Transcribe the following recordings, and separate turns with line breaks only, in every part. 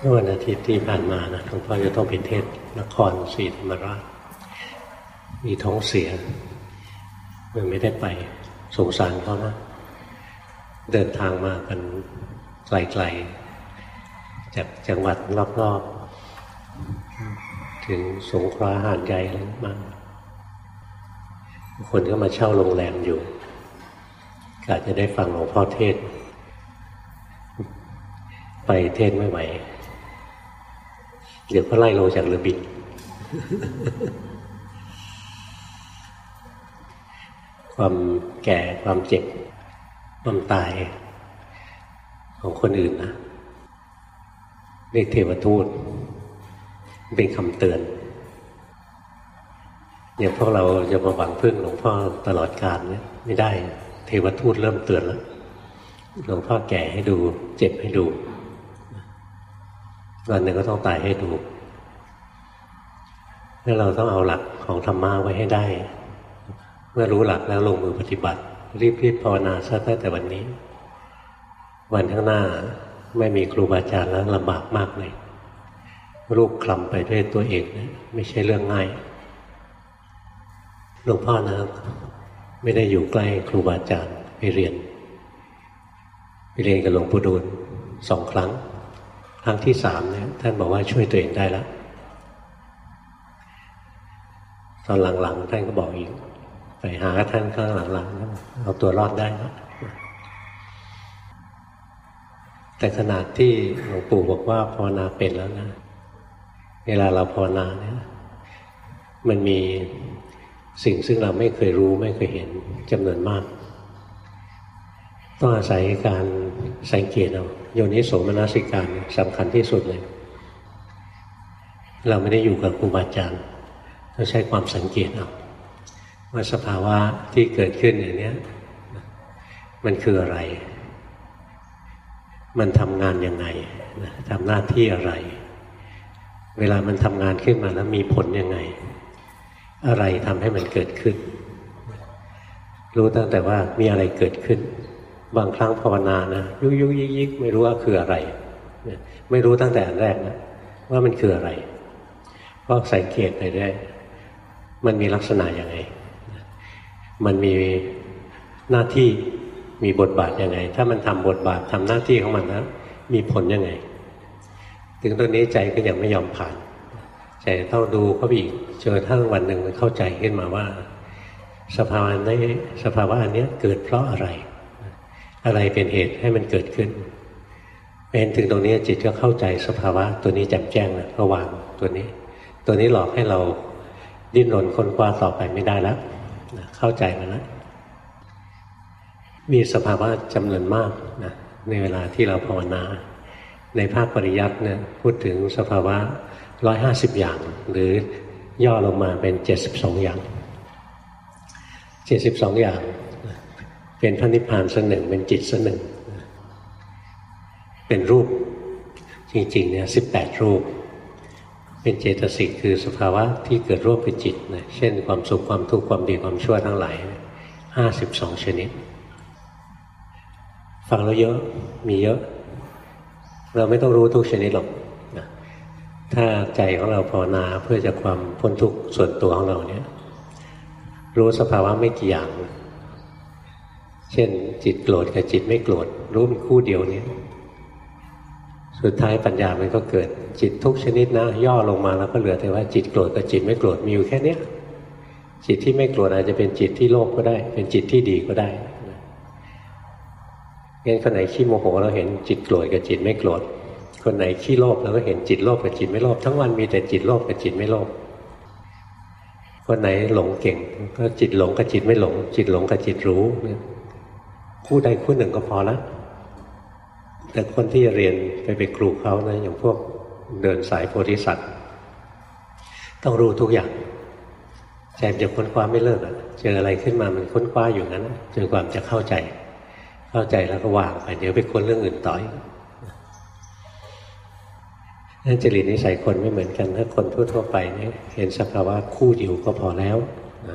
เมื่อวันอาทิตย์ที่ผ่านมานะหลวงพ่อจะต้องไปเทศน์นครศรีธรรมราชมีท้องเสียมันไม่ได้ไปสงสารเขานะเดินทางมากันไกลๆจากจังหวัดรอบๆถึงสงขลาหาดใหญ่อะไรมาคนก็มาเช่าโรงแรมอยู่กะจะได้ฟังหลวงพ่อเทศน์ไปเทศน์ไม่ไหวเดี๋ยวก็ไล่ลงจากเรือบิน ความแก่ความเจ็บความตายของคนอื่นนะเรียกเทวทูตเป็นคำเตือนอย่างพวกเราจะมาหวังพึ่งหลวงพ่อตลอดกาลเนี่ยไม่ได้เทวทูตเริ่มเตือนแล้วหลวงพ่อแก่ให้ดูเจ็บให้ดูวันหนึ่งก็ต้องตายให้ดูแล้วเราต้องเอาหลักของธรรมะไว้ให้ได้เมื่อรู้หลักแล้วลงมือปฏิบัติรีบภาวนาซะตั้งแต่วันนี้วันข้างหน้าไม่มีครูบาอาจารย์แล้วลำบากมากเลยรูปคลำไปด้วยตัวเองนะไม่ใช่เรื่องง่ายหลวงพ่อนะไม่ได้อยู่ใกล้ครูบาอาจารย์ไปเรียนกับหลวงปู่ดูล2 ครั้งครั้งที่3เนี่ยท่านบอกว่าช่วยตัวเองได้แล้วตอนหลังๆท่านก็บอกอีกไปหาท่านข้างหลังๆเอาตัวรอดได้แล้วแต่ขนาดที่หลวงปู่บอกว่าภาวนาเป็นแล้วนะเวลาเราภาวนาเนี่ยมันมีสิ่งซึ่งเราไม่เคยรู้ไม่เคยเห็นจำนวนมากต้องอาศัยการสังเกตเอาโยนิโสมนสิการสำคัญที่สุดเลยเราไม่ได้อยู่กับครูบาอาจารย์ต้องใช้ความสังเกตเอาว่าสภาวะที่เกิดขึ้นอย่างนี้มันคืออะไรมันทำงานยังไงทำหน้าที่อะไรเวลามันทำงานขึ้นมาแล้วมีผลยังไงอะไรทำให้มันเกิดขึ้นรู้ตั้งแต่ว่ามีอะไรเกิดขึ้นบางครั้งภาวนานะยุกยิกไม่รู้ว่าคืออะไรไม่รู้ตั้งแต่อันแรกนะว่ามันคืออะไรก็สังเกตไปได้มันมีลักษณะยังไงมันมีหน้าที่มีบทบาทยังไงถ้ามันทำบทบาททำหน้าที่ของมันแล้วมีผลยังไงถึงตรงนี้ใจก็ยังไม่ยอมผ่านใจต้องดูเข้าไปอีกจนกระทั่งวันหนึ่งมันเข้าใจขึ้นมาว่าสภาวะอันนี้เกิดเพราะอะไรเป็นเหตุให้มันเกิดขึ้นเป็นถึงตรงนี้จิตก็เข้าใจสภาวะตัวนี้แจ่มแจ้งแล้วก็วางตัวนี้หลอกให้เราดิ้นรนค้นคว้าต่อไปไม่ได้แล้วเข้าใจมันแล้วมีสภาวะจำนวนมากนะในเวลาที่เราภาวนาในภาคปริยัติเนี่ยพูดถึงสภาวะ150อย่างหรือย่อลงมาเป็น72อย่าง72อย่างเป็นพระนิพพานส่วนหนึ่งเป็นจิตส่วนหนึ่งเป็นรูปจริงๆเนี่ย18รูปเป็นเจตสิกคือสภาวะที่เกิดร่วมกับจิตนะเช่นความสุขความทุกข์ความดีความชั่วทั้งหลาย52ชนิดฟังแล้วเยอะมีเยอะเราไม่ต้องรู้ทุกชนิดหรอกนะถ้าใจของเราภาวนาเพื่อจะความพ้นทุกข์ส่วนตัวของเราเนี่ยรู้สภาวะไม่กี่อย่างเช่นจิตโกรธกับจิตไม่โกรธรู้เป็นคู่เดียวนี้สุดท้ายปัญญามันก็เกิดจิตทุกชนิดนะย่อลงมาแล้วก็เหลือแต่ว่าจิตโกรธกับจิตไม่โกรธมีอยู่แค่นี้จิตที่ไม่โกรธอาจจะเป็นจิตที่โลภก็ได้เป็นจิตที่ดีก็ได้งั้นคนไหนขี้โมโหเราเห็นจิตโกรธกับจิตไม่โกรธคนไหนขี้โลภเราก็เห็นจิตโลภกับจิตไม่โลภทั้งวันมีแต่จิตโลภกับจิตไม่โลภคนไหนหลงเก่งก็จิตหลงกับจิตไม่หลงจิตหลงกับจิตรู้คู่ใดคู่หนึ่งก็พอแล้วแต่คนที่เรียนไปครูเขานะอย่างพวกเดินสายโพธิสัตว์ต้องรู้ทุกอย่างใจจะค้นคว้าไม่เลิกเจออะไรขึ้นมามันค้นคว้าอยู่นั้นจนกว่าจะเข้าใจแล้วก็วางไปเดี๋ยวไปค้นเรื่องอื่นต่อนั่นจริตนิสัยคนไม่เหมือนกันถ้าคนทั่วไปเนี่ยเห็นสภาวะคู่เดียวก็พอแล้วนะ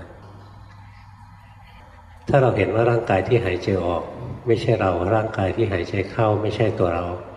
ถ้าเราเห็นว่าร่างกายที่หายใจออกไม่ใช่เราร่างกายที่หายใจเข้าไม่ใช่ตัวเรา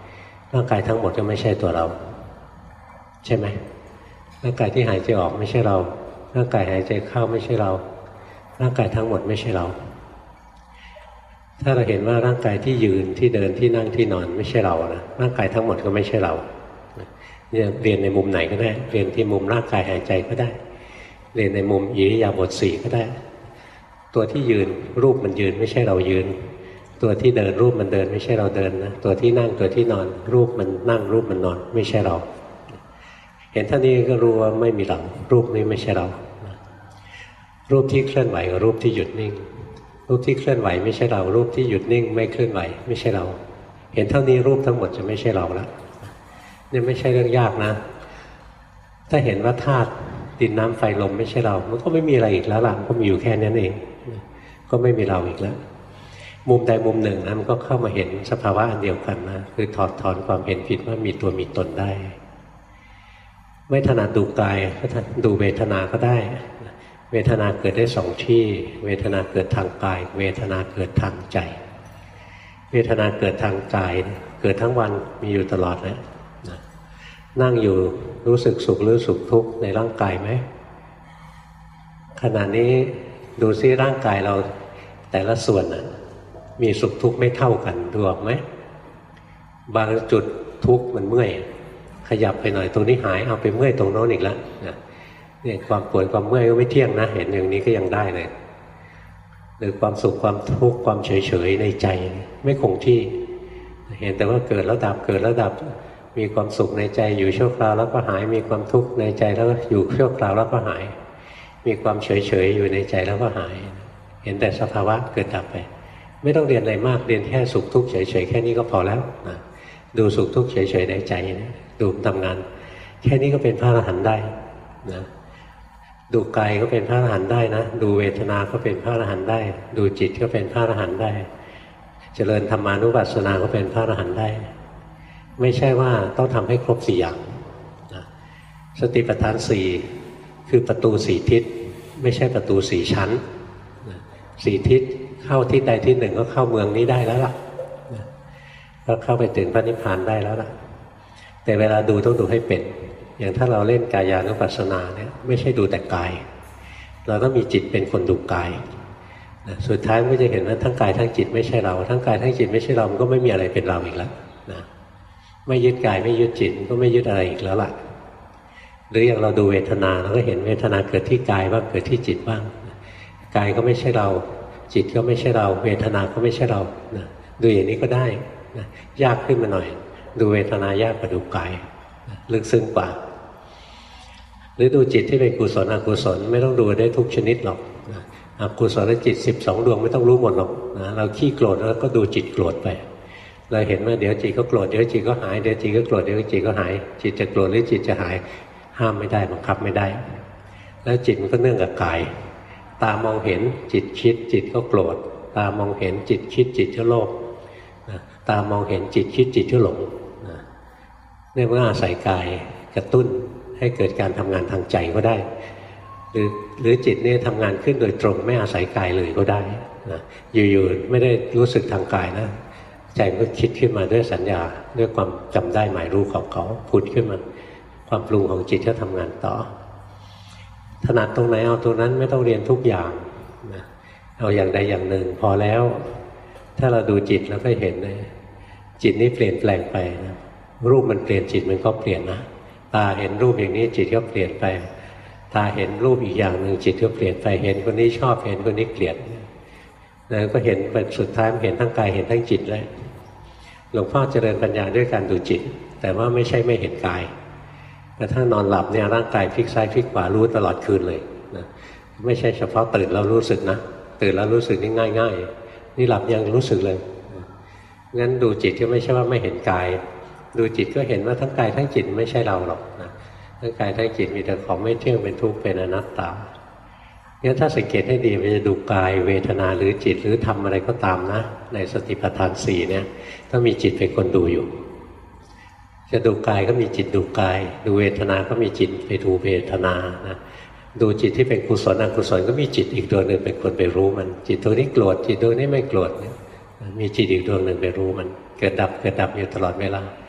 ร่างกายทั้งหมดก็ไม่ใช่ตัวเราใช่ไหมร่างกายที่หายใจออกไม่ใช่เราร่างกายหายใจเข้าไม่ใช่เราร่างกายทั้งหมดไม่ใช่เราถ้าเราเห็นว่าร่างกายที่ยืนที่เดินที่นั่งที่นอนไม่ใช่เรานะร่างกายทั้งหมดก็ไม่ใช่เราเนี่ยเรียนในมุมไหนก็ได้เรียนที่มุมร่างกายหายใจก็ได้เรียนในมุมอิริยาบถสี่ก็ได้ตัวที่ยืนรูปมันยืนไม่ใช่เรายืนตัวที่เดินรูปมันเดินไม่ใช่เราเดินนะตัวที่นั่งตัวที่นอนรูปมันนั่งรูปมันนอนไม่ใช่เราเห็นเท่านี้ก็รู้ว่าไม่มีเรารูปนี้ไม่ใช่เรารูปที่เคลื่อนไหวกับรูปที่หยุดนิ่งรูปที่เคลื่อนไหวไม่ใช่เรารูปที่หยุดนิ่งไม่เคลื่อนไหวไม่ใช่เราเห็นเท่านี้รูปทั้งหมดจะไม่ใช่เราแล้วนี่ไม่ใช่เรื่องยากนะถ้าเห็นว่าธาตุดินน้ำไฟลมไม่ใช่เรามันก็ไม่มีอะไรอีกแล้วล่ะก็มีอยู่แค่นั้นเองก็ไม่มีเราอีกแล้วมุมใดมุมหนึ่งนะมันก็เข้ามาเห็นสภาวะอันเดียวกันนะคือถอดถอนความเห็นผิดว่ามีตัวมีตนได้ไม่ถนัดดูกายก็ดูเวทนาก็ได้เวทนาเกิดได้สองที่เวทนาเกิดทางกายเวทนาเกิดทางใจเวทนาเกิดทางกายเกิดทั้งวันมีอยู่ตลอดนะนั่งอยู่รู้สึกสุขหรือสุขทุกข์ในร่างกายไหมขณะนี้ดูซิร่างกายเราแต่ละส่วนนะมีสุขทุกข์ไม่เท่ากันดูออกไหมบางจุดทุกข์มันเมื่อยขยับไปหน่อยตรงนี้หายเอาไปเมื่อยตรงโน้นอีกแล้วเนี่ยความปวดความเมื่อยก็ไม่เที่ยงนะเห็นอย่างนี้ก็ยังได้เลยหรือความสุขความทุกข์ความเฉยๆในใจไม่คงที่เห็นแต่ว่าเกิดแล้วดับเกิดแล้วดับมีความสุขในใจอยู่ชั่วคราวแล้วก็หายมีความทุกข์ในใจแล้วก็อยู่ชั่วคราวแล้วก็หายมีความเฉยๆอยู่ในใจแล้วก็หายเห็นแต่สภาวะเกิดดับไปไม่ต้องเรียนอะไรมากเรียนแค่สุขทุกข์เฉยๆแค่นี้ก็พอแล้วนะดูสุขทุกข์เฉยๆในใจนะดูทำงานแค่นี้ก็เป็นพระอรหันต์ได้นะดูกายก็เป็นพระอรหันต์ได้นะดูเวทนาก็เป็นพระอรหันต์ได้ดูจิตก็เป็นพระอรหันต์ได้เจริญธรรมานุปัสสนาก็เป็นพระอรหันต์ได้ไม่ใช่ว่าต้องทำให้ครบสี่อย่างนะสติปัฏฐานสี่คือประตูสี่ทิศไม่ใช่ประตูสี่ชั้นสี่ทิศเข้าทิศใดทิศหนึ่งก็เข้าเมืองนี้ได้แล้วล่ะก็เข้าไปถึงพระนิพพานได้แล้วล่ะแต่เวลาดูต้องดูให้เป็นอย่างถ้าเราเล่นกายานุปัสสนาเนี่ยไม่ใช่ดูแต่กายเราต้องมีจิตเป็นคนดูกายสุดท้ายมันก็จะเห็นว่าทั้งกายทั้งจิตไม่ใช่เราทั้งกายทั้งจิตไม่ใช่เรามันก็ไม่มีอะไรเป็นเราอีกแล้วนะไม่ยึดกายไม่ยึดจิตก็ไม่ยึดอะไรอีกแล้วล่ะหรืออย่างเราดูเวทนาเราก็เห็นเวทนาเกิดที่กายบ้างเกิดที่จิตบ้างกายก็ไม่ใช่เราจิตก็ไม่ใช่เราเวทนาก็ไม่ใช่เรานะดูอย่างนี้ก็ได้นะยากขึ้นมาหน่อยดูเวทนายากกว่าดูกายลึกซึ้งกว่าหรือดูจิตที่เป็นกุศลอกุศลไม่ต้องดูได้ทุกชนิดหรอกอกุศลจิต12ดวงไม่ต้องรู้หมดหรอกนะเราขี้โกรธแล้วก็ดูจิตโกรธไปเราเห็นว่าเดี๋ยวจิตก็โกรธเดี๋ยวจิตก็หายเดี๋ยวจิตก็โกรธเดี๋ยวจิตก็หายจิตจะโกรธหรือจิตจะหายห้ามไม่ได้บังคับไม่ได้แล้วจิตมันก็เนื่องกับกายตามองเห็นจิตคิดจิตก็โกรธตามองเห็นจิตคิดจิตก็โลภตามองเห็นจิตคิดจิตก็หลงเนี่ยเมื่ออาศัยกายกระตุ้นให้เกิดการทำงานทางใจก็ได้หรือจิตเนี่ยทำงานขึ้นโดยตรงไม่อาศัยกายเลยก็ได้นะอยู่ๆไม่ได้รู้สึกทางกายนะใจมันก็คิดขึ้นมาด้วยสัญญาด้วยความจำได้หมายรู้ของเขาผุดขึ้นมาความปรุงของจิตก็ทำงานต่อถนัดตรงไหนเอาตรงนั้นไม่ต้องเรียนทุกอย่างนะเอาอย่างใดอย่างหนึ่งพอแล้วถ้าเราดูจิตแล้วก็เห็นเลยจิตนี้เปลี่ยนแปลงไปนะรูปมันเปลี่ยนจิตมันก็เปลี่ยนนะตาเห็นรูปอย่างนี้จิตก็เปลี่ยนไปตาเห็นรูปอีกอย่างหนึ่งจิตก็เปลี่ยนไปเห็นคนนี้ชอบเห็นคนนี้เกลียดแล้วก็เห็นเป็นสุดท้ายมันเห็นทั้งกายเห็นทั้งจิตเลยหลวงพ่อเจริญปัญญาด้วยการดูจิตแต่ว่าไม่ใช่ไม่เห็นกายกระทั่งนอนหลับเนี่ยร่างกายพลิกซ้ายพลิกขวารู้ตลอดคืนเลยนะไม่ใช่เฉพาะตื่นแล้วรู้สึกนะตื่นแล้วรู้สึกนี่ง่ายๆนี่หลับยังรู้สึกเลยงั้นดูจิตก็ไม่ใช่ว่าไม่เห็นกายดูจิตก็เห็นว่าทั้งกายทั้งจิตไม่ใช่เราหรอกนะทั้งกายทั้งจิตมีแต่ของไม่เที่ยงเป็นทุกข์เป็นอนัตตางั้นถ้าสังเกตให้ดีมันจะดูกายเวทนาหรือจิตหรือทำอะไรก็ตามนะในสติปัฏฐานสี่เนี่ยต้องมีจิตเป็นคนดูอยู่จะดูกายก็มีจิตดูกายดูเวทนาก็มีจิตไปดูเวทนานะดูจิตที่เป็นกุศลอกุศลก็มีจิตอีกดวงหนึ่งเป็นคนไปรู้มันจิตตัวนี้โกรธจิตตัวนี้ไม่โกรธมีจิตอีกดวงหนึ่งไปรู้มันเกิดดับอยู่ตลอดเวลา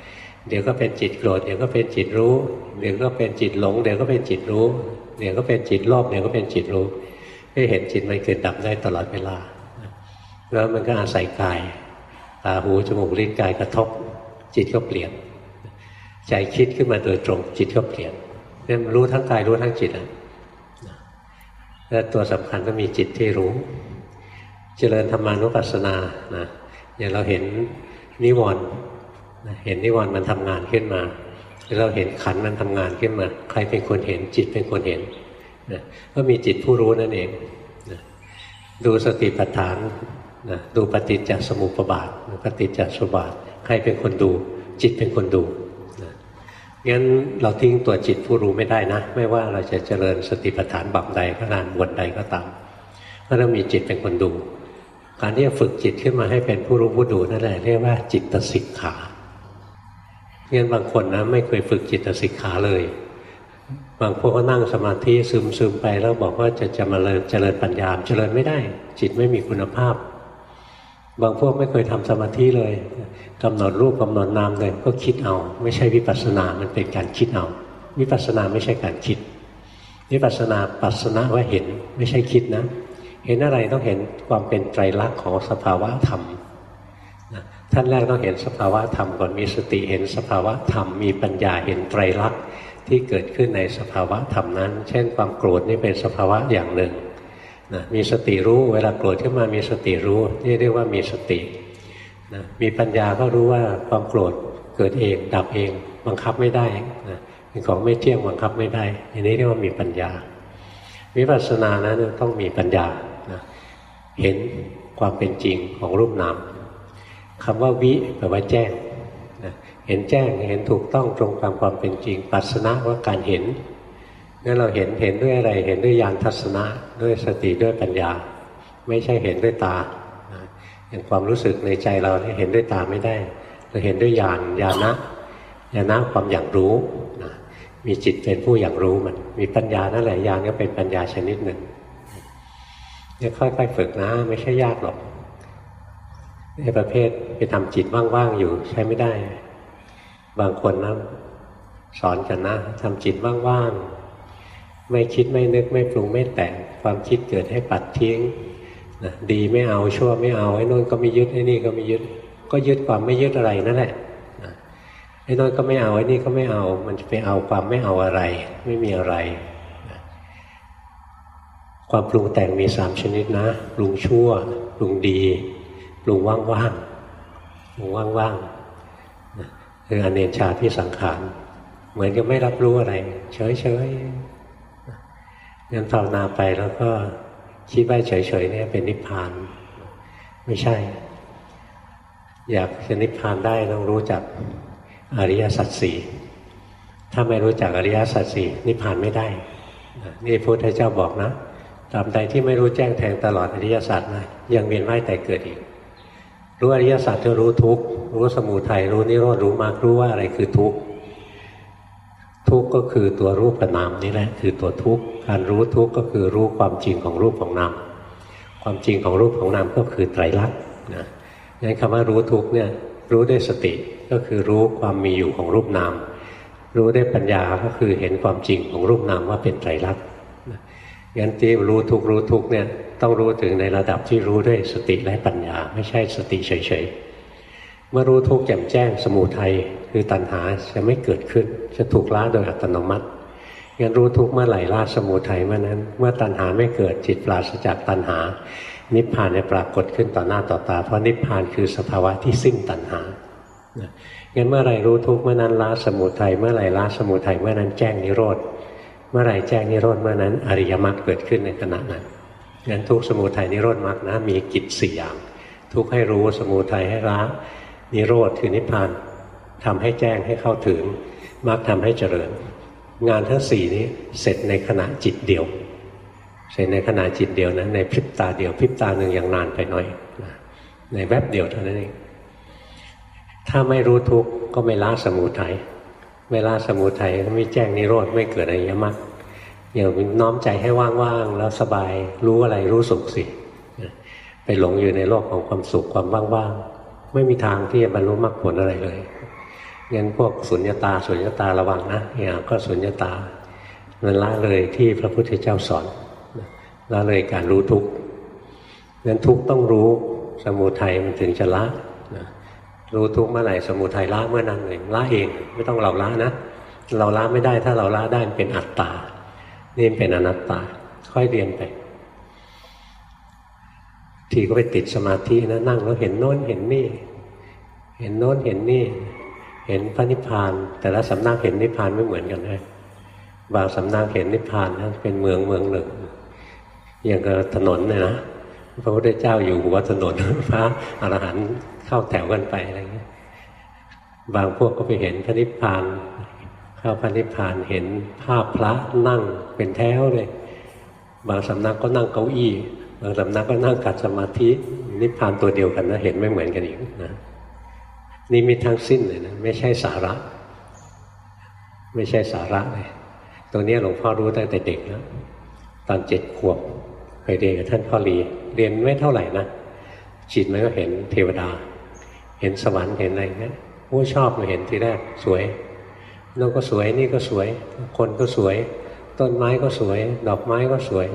เดี๋ยวก็เป็นจิตโกรธเดี๋ยวก็เป็นจิตรู้เดี๋ยวก็เป็นจิตหลงเดี๋ยวก็เป็นจิตรู้เดี๋ยวก็เป็นจิตโลภเดี๋ยวก็เป็นจิตรู้ให้เห็นจิตมันเกิดดับได้ตลอดเวลาแล้วมันก็อาศัยกายตาหูจมูกลิ้นกายกระทบจิตก็เปลี่ยนใจคิดขึ้นมาโดยตรงจิตก็เปลี่ยนเนี่ยรู้ทั้งกายรู้ทั้งจิตและตัวสำคัญก็มีจิตที่รู้เจริญธรรมานุปัสสนานะอย่างเราเห็นนิวรณ์เห็นนิวรณ์มันทำงานขึ้นมาเราเห็นขันธ์มันทำงานขึ้นมาใครเป็นคนเห็นจิตเป็นคนเห็นนะก็มีจิตผู้รู้นั่นเองนะดูสติปัฏฐานนะดูปฏิจจสมุปบาทปฏิจจสมุปบาทใครเป็นคนดูจิตเป็นคนดูนะงั้นเราทิ้งตัวจิตผู้รู้ไม่ได้นะไม่ว่าเราจะเจริญสติปัฏฐานบัพใดก็ตามบทใดก็ตามเพราะเรามีจิตเป็นคนดูการที่จะฝึกจิตขึ้นมาให้เป็นผู้รู้ผู้ดูนั่นแหละเรียกว่าจิตสิกขางั้นบางคนนะไม่เคยฝึกจิตสิกขาเลยบางพวกก็นั่งสมาธิซึมๆไปแล้วบอกว่าจะมาเจริญปัญญาเจริญไม่ได้จิตไม่มีคุณภาพบางพวกไม่เคยทำสมาธิเลยกำหนดรูปกำหนดนามเลยก็คิดเอาไม่ใช่วิปัสสนามันเป็นการคิดเอาวิปัสสนาไม่ใช่การคิดวิปัสสนาปัสสนะว่าเห็นไม่ใช่คิดนะเห็นอะไรต้องเห็นความเป็นไตรลักษณ์ของสภาวะธรรมท่านแรกต้องเห็นสภาวะธรรมก่อนมีสติเห็นสภาวะธรรมมีปัญญาเห็นไตรลักษณ์ที่เกิดขึ้นในสภาวะธรรมนั้นเช่นความโกรธนี่เป็นสภาวะอย่างหนึ่งนะมีสติรู้เวลาโกรธขึ้นมามีสติรู้นี่เรียกว่ามีสตินะมีปัญญาก็รู้ว่าความโกรธเกิดเองดับเองบังคับไม่ได้นะเป็นของไม่เที่ยงบังคับไม่ได้อันนี้เรียกว่ามีปัญญาวิปัสสนานั้นต้องมีปัญญานะเห็นความเป็นจริงของรูปนามคำว่าวิแปลว่าแจ้งนะเห็นแจ้งเห็นถูกต้องตรงตามความเป็นจริงปัสสนะว่าการเห็นงั้นเราเห็นด้วยอะไรเห็นด้วยญาณทัศนะด้วยสติด้วยปัญญาไม่ใช่เห็นด้วยตาอย่างความรู้สึกในใจเราเห็นด้วยตาไม่ได้เราเห็นด้วยญาณความอย่างรู้นะมีจิตเป็นผู้อย่างรู้มันมีปัญญานั่นแหละญาณก็เป็นปัญญาชนิดหนึ่งเนี่ยค่อยๆฝึกนะไม่ใช่ยากหรอกในประเภทไปทำจิตว่างๆอยู่ใช้ไม่ได้บางคนนะสอนกันนะทำจิตว่างๆไม่คิดไม่นึกไม่ปรุงไม่แต่งความคิดเกิดให้ปัดทิ้งนะดีไม่เอาชั่วไม่เอาไอ้โน่นก็ไม่ยึดไอ้นี่ก็ไม่ยึดก็ยึดความไม่ยึดอะไรนั่นแหละนะไอ้โน่นก็ไม่เอาไอ้นี่ก็ไม่เอามันจะไปเอาความไม่เอาอะไรไม่มีอะไรนะความปรุงแต่งมี3ชนิดนะปรุงชั่วปรุงดีปรุงว่างๆปรุงว่างๆคืออเนชชาที่สังขารเหมือนกับไม่รับรู้อะไรเฉยๆงั้นภาวนาไปแล้วก็คิดว่าเฉยๆเนี่ยเป็นนิพพานไม่ใช่อยากจะนิพพานได้ต้องรู้จักอริยสัจสี่ถ้าไม่รู้จักอริยสัจสี่นิพพานไม่ได้นี่พระพุทธเจ้าบอกนะตราบใดที่ไม่รู้แจ้งแทงตลอดอริยสัจนะยังเวียนว่ายแต่เกิดอีกรู้อริยสัจก็รู้ทุกข์รู้สมุทัยรู้นิโรธรู้มรรครู้ว่าอะไรคือทุกข์ทุกข์ก็คือตัวรูปกับนามนี่แหละคือตัวทุกข์การรู้ทุกข์ก็คือรู้ความจริงของรูปของนามความจริงของรูปของนามก็คือไตรลักษณ์นะงั้นคำว่ารู้ทุกข์เนี่ยรู้ด้วยสติก็คือรู้ความมีอยู่ของรูปนามรู้ด้วยปัญญาก็คือเห็นความจริงของรูปนามว่าเป็นไตรลักษณ์งั้นที่รู้ทุกข์เนี่ยต้องรู้ถึงในระดับที่รู้ด้วยสติและปัญญาไม่ใช่สติเฉยๆเมื่อรู้ทุกข์แจ่มแจ้งสมุทัยคือตัณหาจะไม่เกิดขึ้นจะถูกละโดยอัตโนมัติงั้นรู้ทุกข์เมื่อไหร่ละสมุทัยเมื่อนั้นเมื่อตัณหาไม่เกิดจิตปราศจากตัณหานิพพานจะปรากฏขึ้นต่อหน้าต่อตาเพราะนิพพานคือสภาวะที่สิ้นตัณหางั้นเมื่อไหร่รู้ทุกข์เมื่อนั้นละสมุทัยเมื่อไหร่ละสมุทัยเมื่อนั้นแจ้งนิโรธเมื่อไหร่แจ้งนิโรธเมื่อนั้นอริยมรรคเกิดขึ้นในขณะนั้นงั้นทุกข์สมุทัยนิโรธมรรคนะมีกิจ4อย่างทุกข์ให้รู้สมุทัยให้ละนิโรธคือนิพพานทำให้แจ้งให้เข้าถึงมรรคทำให้เจริญงานทั้ง4นี้เสร็จในขณะจิตเดียวเสร็จในขณะจิตเดียวนะในพริบตาเดียวพริบตาหนึ่งยังนานไปหน่อยในแวบเดียวเท่านั้นเองถ้าไม่รู้ทุกข์ก็ไม่ละสมุทัยไม่ละสมุทัยไม่แจ้งนิโรธไม่เกิดอริยมรรคอย่างน้อมใจให้ว่างๆแล้วสบายรู้อะไรรู้สุขสิไปหลงอยู่ในโลกของความสุขความว่างๆไม่มีทางที่จะบรรลุมรรคผลอะไรเลยงั้นพวกสุญญตาระวังนะอย่างก็สุญญตามันละเลยที่พระพุทธเจ้าสอนละเลยการรู้ทุกข์งั้นทุกข์ต้องรู้สมุทัยมันถึงจะละรู้ทุกข์เมื่อไหร่สมุทัยละเมื่อนั้นเลยละเองไม่ต้องเราละนะเราละไม่ได้ถ้าเราละได้มันเป็นอัตตานี่เป็นอนัตตาค่อยเรียนไปทีก็ไปติดสมาธินะนั่งแล้วเห็นโน้นเห็นนี่เห็นโน้นเห็นนี่เห็นพระนิพพานแต่ละสำนักเห็นนิพพานไม่เหมือนกันเลยบางสำนักเห็นนิพพานนะเป็นเมืองหนึ่งอย่างกับถนนเนี่ยนะพระพุทธเจ้าอยู่หัวถนนพระอรหันต์เข้าแถวกันไปอะไรเงี้ยบางพวกก็ไปเห็นพระนิพพานเข้าพระนิพพานเห็นภาพพระนั่งเป็นแถวเลยบางสำนักก็นั่งเก้าอี้บางสำนักก็นั่งกัดสมาธินิพพานตัวเดียวกันนะเห็นไม่เหมือนกันอีกนะนี่มีทั้งสิ้นเลยนะไม่ใช่สาระไม่ใช่สาระเลยตรงนี้หลวงพ่อรู้ตั้งแต่เด็กแล้วตอน7 ขวบเคยเรียนกับท่านพ่อหลีเรียนไม่เท่าไหร่นะจิตมันก็เห็นเทวดาเห็นสวรรค์เห็นอะไรอย่างเงี้ยโอ้ชอบมาเห็นทีแรกสวยนั่นก็สวยนี่ก็สวยคนก็สวยต้นไม้ก็สวยดอกไม้ก็สวย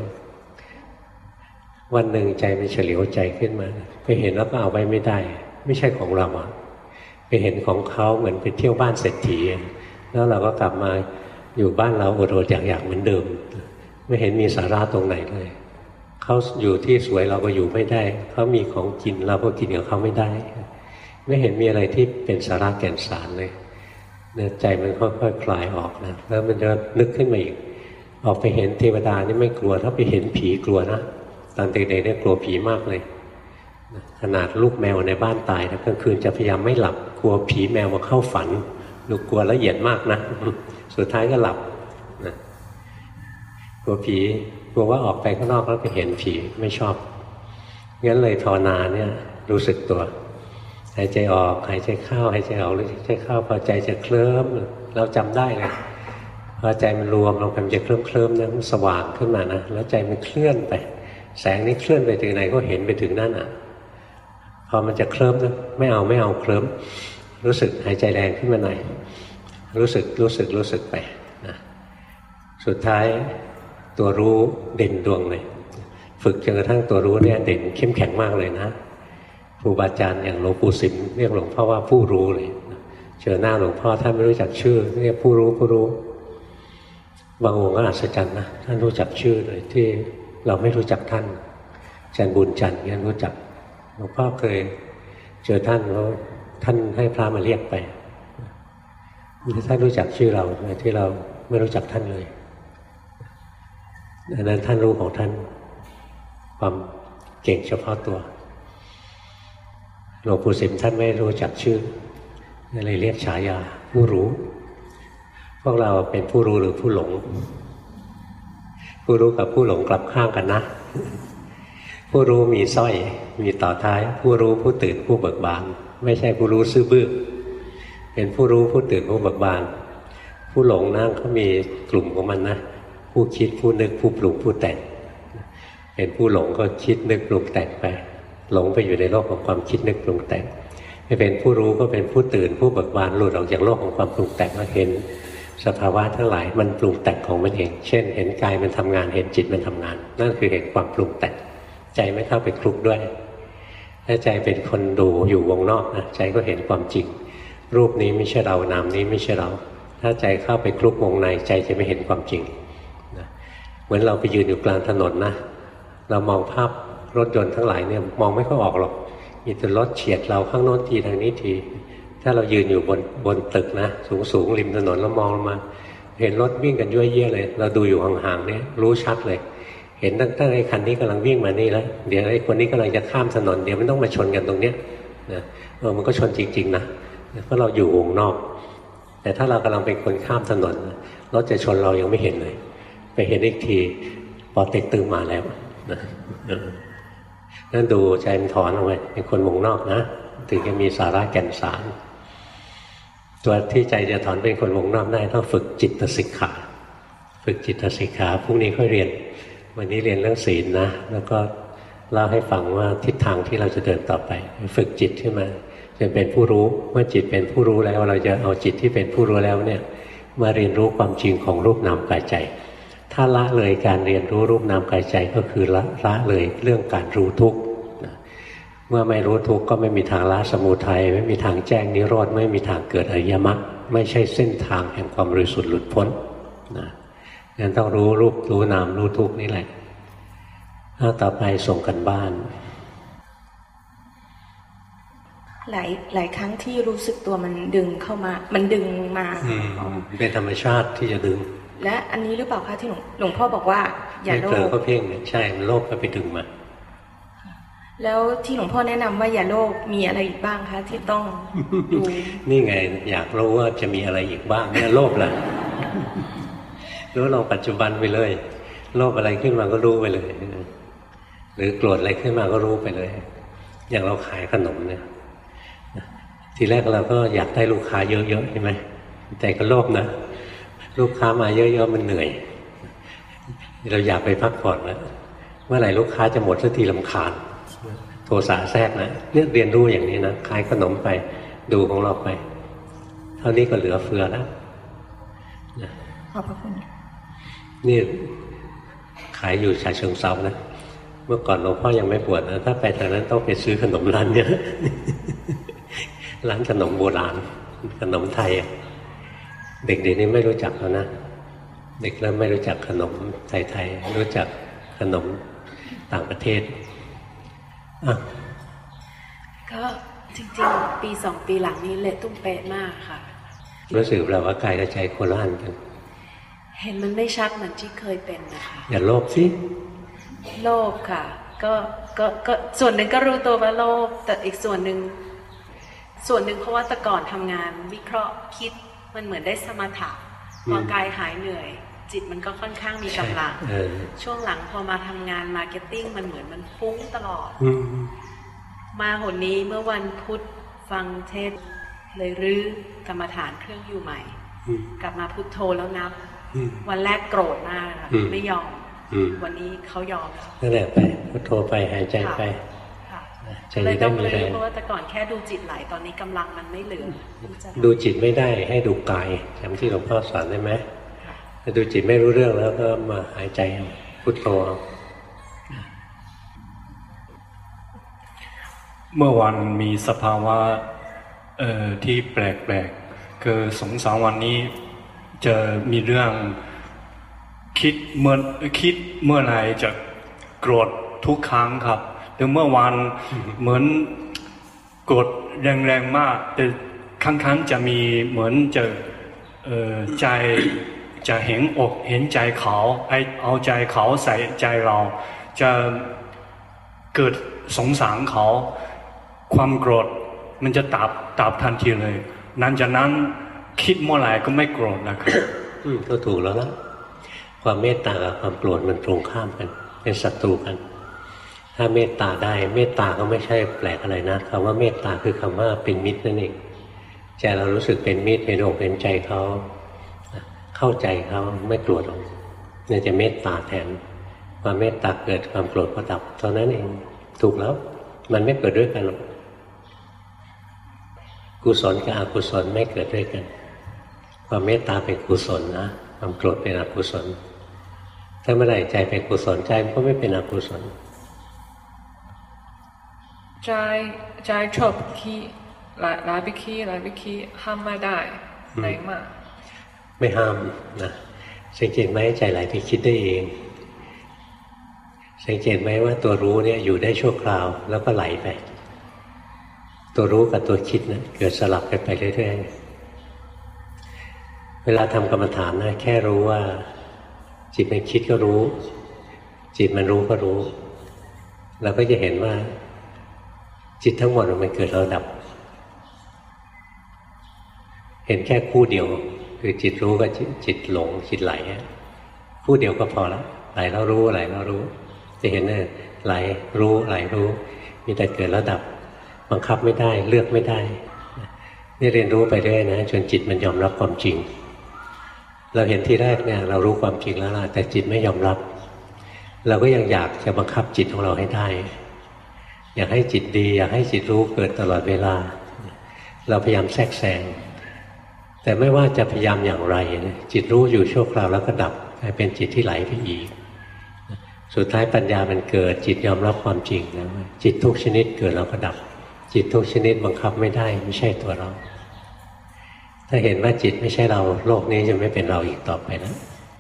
วันหนึ่งใจมันเฉลียวใจขึ้นมาไปเห็นแล้วก็เอาไว้ไม่ได้ไม่ใช่ของเราอะไปเห็นของเขาเหมือนไปเที่ยวบ้านเศรษฐีแล้วเราก็กลับมาอยู่บ้านเราอดๆอยากๆเหมือนเดิมไม่เห็นมีสาระตรงไหนเลยเขาอยู่ที่สวยเราก็อยู่ไม่ได้เขามีของกินเราก็กินกับเขาไม่ได้ไม่เห็นมีอะไรที่เป็นสาระแก่นสารเลยเนี่ยใจมันค่อยๆคลายออกนะแล้วมันจะนึกขึ้นมาอีกออกไปเห็นเทวดานี่ไม่กลัวถ้าไปเห็นผีกลัวนะตอนเด็กๆเนี่ยกลัวผีมากเลยขนาดลูกแมวในบ้านตายนะกลางคืนจะพยายามไม่หลับกลัวผีแมวมาเข้าฝันลูกกลัวละเอียดมากนะสุดท้ายก็หลับนะกลัวผีกลัวว่าออกไปข้างนอกแล้วไปเห็นผีไม่ชอบงั้นเลยภาวนาเนี่ยรู้สึกตัวหายใจออกหายใจเข้าหายใจออกหายใจเข้าพอใจจะเคลิ้มเราจำได้เลยพอใจมันรวมลงไปมันจะเคลิ้มๆนะมันสว่างขึ้นมานะแล้วใจมันเคลื่อนไปแสงนี้เคลื่อนไปถึงไหนก็เห็นไปถึงนั่นอ่ะพอมันจะเคลิ้มนะไม่เอาเคลิ้มรู้สึกหายใจแรงขึ้นมาหน่อยรู้สึกไปนะสุดท้ายตัวรู้เด่นดวงเลยฝึกจนกระทั่งตัวรู้เนี่ยเด่นเข้มแข็งมากเลยนะครูบาอาจารย์อย่างหลวงปู่สิมเรียกหลวงพ่อว่าผู้รู้เลยเจอหน้าหลวงพ่อท่านไม่รู้จักชื่อเรียกผู้รู้บางองค์ก็อัศจรรย์นะท่านรู้จักชื่อเลยที่เราไม่รู้จักท่านอาจารย์บุญจันทร์เนี่ยรู้จักหลวงพ่อเคยเจอท่านแล้วท่านให้พระมาเรียกไปท่านรู้จักชื่อเราที่เราไม่รู้จักท่านเลยดังนั้นท่านรู้ของท่านความเก่งเฉพาะตัวหลวงปู่สิมท่านไม่รู้จักชื่อเลยเรียกฉายาผู้รู้พวกเราเป็นผู้รู้หรือผู้หลงผู้รู้กับผู้หลงกลับข้างกันนะผู้รู้มีสร้อยมีต่อท้ายผู้รู้ผู้ตื่นผู้เบิกบานไม่ใช่ผู้รู้ซื่อบื้อเป็นผู้รู้ผู้ตื่นผู้เบิกบานผู้หลงนั่งเขามีกลุ่มของมันนะผู้คิดผู้นึกผู้ปรุงผู้แต่งเป็นผู้หลงก็คิดนึกปรุงแต่งไปหลงไปอยู่ในโลกของความคิดนึกปรุงแต่งไม่เป็นผู้รู้ก็เป็นผู้ตื่นผู้เบิกบานหลุดออกจากโลกของความปรุงแต่งแล้วเห็นสภาวะทั้งหลายมันปรุงแต่งของมันเองเช่นเห็นกายมันทำงานเห็นจิตมันทำงานนั่นคือเห็นความปรุงแต่งใจไม่เข้าไปคลุกด้วยถ้าใจเป็นคนดูอยู่วงนอกนะใจก็เห็นความจริงรูปนี้ไม่ใช่เรานามนี้ไม่ใช่เราถ้าใจเข้าไปคลุกวงในใจจะไม่เห็นความจริงนะเหมือนเราไปยืนอยู่กลางถนนนะเรามองภาพรถยนต์ทั้งหลายเนี่ยมองไม่ค่อยออกหรอกมีแต่รถเฉียดเราข้างโน้นทีทางนี้ทีถ้าเรายืนอยู่บนตึกนะสูงริมถนนแล้วมองมาเห็นรถวิ่งกันยั่วเยี่ยเลยเราดูอยู่ห่างๆเนี่ยรู้ชัดเลยเห็นตั้งไอ้คันนี้กำลังวิ่งมานี่แล้วเดี๋ยวไอ้คนนี้กำลังจะข้ามถนนเดี๋ยวมันต้องมาชนกันตรงเนี้ยนะมันก็ชนจริงๆนะเพราะเราอยู่วงนอกแต่ถ้าเรากำลังเป็นคนข้ามถนนรถจะชนเรายังไม่เห็นเลยไปเห็นอีกทีปอเต็กตึงมาแล้วนะนั่นดูใจมันถอนออกไปเป็นคนวงนอกนะถึงจะมีสาระแก่นสารตัวที่ใจจะถอนเป็นคนวงนอกได้ต้องฝึกจิตสิกขาฝึกจิตสิกขาพรุ่งนี้ค่อยเรียนวันนี้เรียนเรื่องศีลนะแล้วก็เล่าให้ฟังว่าทิศทางที่เราจะเดินต่อไปฝึกจิตขึ้นมาจนเป็นผู้รู้เมื่อจิตเป็นผู้รู้แล้วเราจะเอาจิตที่เป็นผู้รู้แล้วเนี่ยมาเรียนรู้ความจริงของรูปนามกายใจถ้าละเลยการเรียนรู้รูปนามกายใจก็คือละเลยเรื่องการรู้ทุกข์เมื่อไม่รู้ทุกข์ก็ไม่มีทางละสมุทัยไม่มีทางแจ้งนิโรธไม่มีทางเกิดอริยมรรคไม่ใช่เส้นทางแห่งความบริสุทธิ์หลุดพ้นนะงั้นต้องรู้รูปรู้นามรู้ทุกข์นี่แหละต่อไปส่งกันบ้าน
หลายครั้งที่รู้สึกตัวมันดึงเข้ามามันดึงมา
เป็นธรรมชาติที่จะดึง
และอันนี้หรือเปล่าคะที่หลวงพ่อบอกว่าอย่าโลภ
ไม่เผลอก็เพ่งเนี่ยใช่มันโลภก็ไปดึงมา
แล้วที่หลวงพ่อแนะนำว่าอย่าโลภมีอะไรอีกบ้างคะที่ต้องดู
นี่ไงอยากรู้ว่าจะมีอะไรอีกบ้างเนี่ยโลภแหละรู้ลองปัจจุบันไปเลยโลภอะไรขึ้นมาก็รู้ไปเลยหรือโกรธอะไรขึ้นมาก็รู้ไปเลยอย่างเราขายขนมเนี่ยทีแรกเราก็อยากได้ลูกค้าเยอะๆใช่ไหมแต่ก็โลภนะลูกค้ามาเยอะๆมันเหนื่อยเราอยากไปพักผ่อนแล้วเมื่อไหร่ลูกค้าจะหมดสักทีรำคาญโทสะแทรกนะเนี่ยเรียนรู้อย่างนี้นะขายขนมไปดูของเราไปเท่านี้ก็เหลือเฟือแล้ว
ขอบพระคุณ
นี่ขายอยู่ฉะเชิงเทรานะเมื่อก่อนหลวงพ่อยังไม่บวชนะถ้าไปทางนั้นต้องไปซื้อขนมร้านเนี้ยร้านขนมโบราณขนมไทยเด็กเดี๋ยวนี้ไม่รู้จักแล้วนะเด็กเริ่มไม่รู้จักขนมไทยๆรู้จักขนมต่างประเทศ
ก็จริงๆปี2 ปีหลังนี้เละตุ้มเป๊ะมากค่ะ
รู้สึกแบบว่ากายกับใจโคล่านกัน
เห็นมันไม่ชัดเหมือนที่เคยเป็นนะคะ
อย่าโลภสิ
โลภค่ะก็ส่วนหนึ่งก็รู้ตัวว่าโลภแต่อีกส่วนหนึ่งเพราะว่าแต่ก่อนทำงานวิเคราะห์คิดมันเหมือนได้สมถะพอกายหายเหนื่อยจิตมันก็ค่อนข้างมีกำลังช่วงหลังพอมาทำงานมาร์เก็ตติ้งมันเหมือนมันฟุ้งตลอดมาหนนี้เมื่อวันพุธฟังเทศเลยรื้อกรรมฐานเครื่องอยู่ใหม่กลับมาพุทโธแล้วนับวันแรกโกรธมากค่ะไม่ยอมวันนี้เขายอม
นั่นแหละไปพุทโธไปหายใจไป
เลยต้องเลยเพราะว่าแต่ก่อนแค่ดูจิตไหลตอนนี้กำลังมันไม่เหลือ
ดูจิตไม่ได้ให้ดูกายจำที่หลวงพ่อสอนได้ไหมถ้าดูจิตไม่รู้เรื่องแล้วก็มาหายใจพุทโธ
เมื่อวันมีสภาวะที่แปลกๆคือ2-3 วันนี้จะมีเรื่องคิดเมื่อไหร่จะโกรธทุกครั้งครับแต่เมื่อวันเหมือนโกรธแรงๆมากแต่ครั้งจะมีเหมือนจะใจจะเห็นอกเห็นใจเขาเอาใจเขาใส่ใจเราจะเกิดสงสารเขาความโกรธมันจะดับทันทีเลยนั้นจากนั้นคิดเมื่อไหร่ก็ไม่โกรธนะครับ
ก็ถูกแล้วนะความเมตตากับความโกรธมันตรงข้ามกันเป็นศัตรูกันถ้าเมตตาได้เมตตาก็ไม่ใช่แปลกอะไรนะคำว่าเมตตาคือคำว่าเป็นมิตรนั่นเองใจเรารู้สึกเป็นมิตรเป็นอกเป็นใจเขาเข้าใจเขาไม่โกรธหรอกเนี่ยจะเมตตาแทนความเมตตาเกิดความโกรธก็ดับเท่านั้นเองถูกแล้วมันไม่เกิดด้วยกันหรอกกุศลกับอกุศลไม่เกิดด้วยกันความเมตตาเป็นกุศลนะความโกรธเป็นอกุศลถ้าเมื่อไหร่ใจเป็นกุศลใจมันก็ไม่เป็นอกุศล
ใจชอบคิดหลายไปคิดห้ามไม่ได้ไหนมา
ไม่ห้ามนะสังเกตไหมใจไหลไปคิดได้เองสังเกตไหมว่าตัวรู้เนี่ยอยู่ได้ชั่วคราวแล้วก็ไหลไปตัวรู้กับตัวคิดนะเกิดสลับกันไปเรื่อยๆเวลาทำกรรมฐานนะแค่รู้ว่าจิตมันคิดก็รู้จิตมันรู้ก็รู้เราก็จะเห็นว่าจิตทั้งหมดมันเกิดแล้วดับเห็นแค่คู่เดียวคือจิตรู้กับจิตหลงจิตไหลคู่เดียวก็พอแล้วไหลแล้วรู้ไหลแล้วรู้จะเห็นเนี่ยไหลรู้ไหลรู้มีแต่เกิดแล้วดับบังคับไม่ได้เลือกไม่ได้นี่เรียนรู้ไปเรื่อยนะจนจิตมันยอมรับความจริงเราเห็นทีแรกเนี่ยเรารู้ความจริงแล้วล่ะแต่จิตไม่ยอมรับเราก็ยังอยากจะบังคับจิตของเราให้ได้อยากให้จิตดีอยากให้จิตรู้เกิดตลอดเวลาเราพยายามแทรกแซงแต่ไม่ว่าจะพยายามอย่างไรจิตรู้อยู่ชั่วคราวแล้วก็ดับกลายเป็นจิตที่ไหลไปอีกสุดท้ายปัญญามันเกิดจิตยอมรับความจริงแล้วจิตทุกชนิดเกิดแล้วก็ดับจิตทุกชนิดบังคับไม่ได้ไม่ใช่ตัวเราถ้าเห็นว่าจิตไม่ใช่เราโลกนี้จะไม่เป็นเราอีกต่อไปแล้ว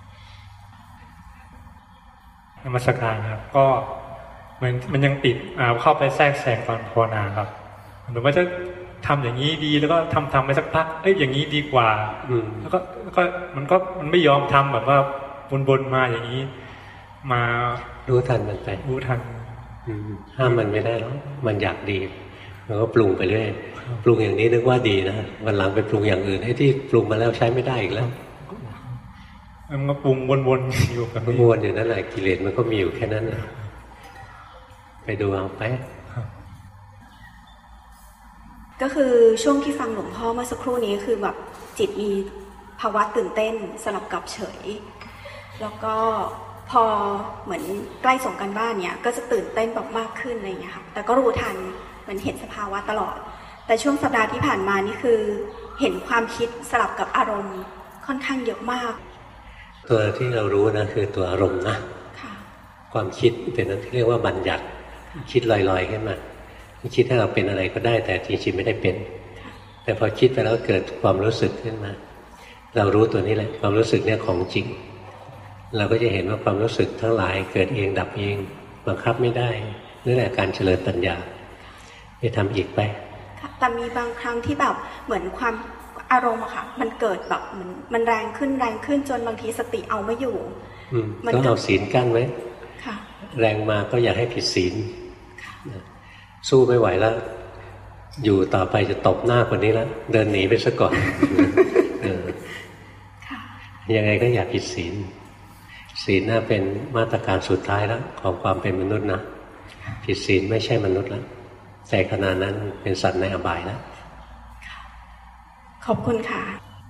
นมัสการครับก็มันยังติดเข้าไปแทรกแซงตอนภาวนาครับหรือว่าจะทำอย่างนี้ดีแล้วก็ทำไปสักพักอย่างนี้ดีกว่าแล้วก็มันไม่ยอมทำแบบว่าบนมาอย่างนี้มา
รู้ทันมันไป
รู้ทัน
ห้ามมันไม่ได้หรอกมันอยากดีมันก็ปรุงไปเรื่อยปรุงอย่างนี้นึกว่าดีนะวันหลังไปปรุงอย่างอื่นให้ที่ปรุงมาแล้วใช้ไม่ได้อีกแล้ว
มันก็ปรุงวนๆอยู่กับ
วนอยู่นั่นแหละกิเลสมันก็มีอยู่แค่นั้นนะไปดูเอาไป
ก็คือช่วงที่ฟังหลวงพ่อเมื่อสักครู่นี้คือแบบจิตมีภาวะตื่นเต้นสลับกับเฉยแล้วก็พอเหมือนใกล้ส่งกันบ้านเนี่ยก็จะตื่นเต้นแบบมากขึ้นอะไรอย่างเงี้ยค่ะแต่ก็รู้ทันเหมือนเห็นสภาวะตลอดแต่ช่วงสัปดาห์ที่ผ่านมานี่คือเห็นความคิดสลับกับอารมณ์ค่อนข้างเยอะมาก
ตัวที่เรารู้นะคือตัวอารมณ์นะความคิดเป็นนั้นที่เรียกว่าบัญญัติคิดลอยๆขึ้นมาคิดให้เราเป็นอะไรก็ได้แต่จริงๆไม่ได้เป็นแต่พอคิดไปแล้วเกิดความรู้สึกขึ้นมาเรารู้ตัวนี้แหละความรู้สึกเนี่ยของจริงเราก็จะเห็นว่าความรู้สึกทั้งหลายเกิดเองดับเองบังคับไม่ได้นี่แหละการเจริญปัญญาไปทำอีกไป
แต่มีบางครั้งที่แบบเหมือนความอารมณ์อะค่ะมันเกิดแบบมันแรงขึ้นจนบางทีสติเอาไม่อยู่
ต้องเอาศีลกั้นไว้แรงมาก็อย่าให้ผิดศีลสู้ไม่ไหวแล้วอยู่ต่อไปจะตบหน้าคนนี้แล้วเดินหนีไปซะก่อนยังไงก็อย่าผิดศีลศีลน่าเป็นมาตรการสุดท้ายแล้วของความเป็นมนุษย์นะผิดศีลไม่ใช่มนุษย์แล้วแต่ขณะนั้นเป็นสัตว์ในอบายแล้ว
ขอบคุณค่ะ